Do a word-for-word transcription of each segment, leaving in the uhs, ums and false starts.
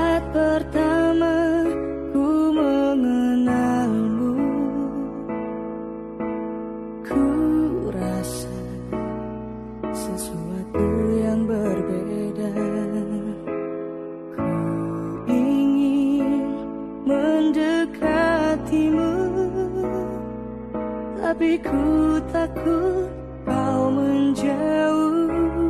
Saat pertama ku mengenalmu, ku rasa sesuatu yang berbeda. Ku ingin mendekatimu, tapi ku takut kau menjauh.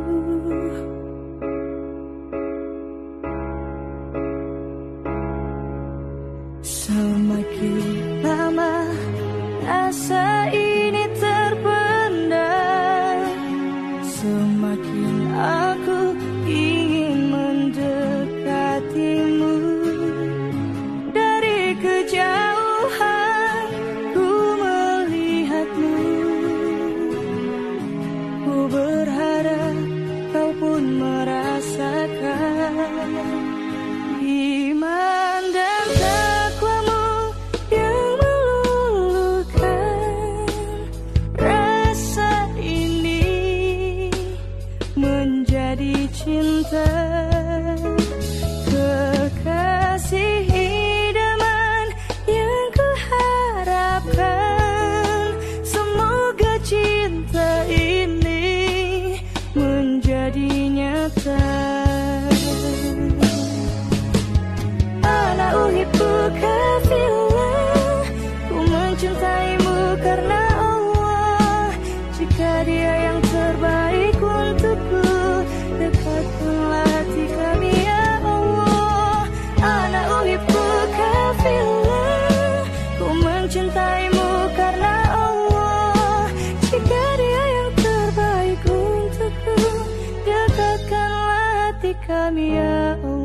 Semakin lama rasa ini terpendam, semakin aku ingin mendekatimu. Dari kejauhan ku melihatmu, ku berharap kau pun merasakan iman dan takwamu yang meluluhkan. Rasa ini menjadi cinta, kekasih idaman yang kuharapkan. Semoga cinta ini menjadi nyata. Ana uhibbuka fillah, ku mencintaimu karena Allah. Jika dia yang terbaik untukku, dekatkanlah hati kami ya Allah. Ana uhibbuka fillah, ku mencintaimu karena Allah. Jika dia yang terbaik untukku, dekatkanlah hati kami ya Allah.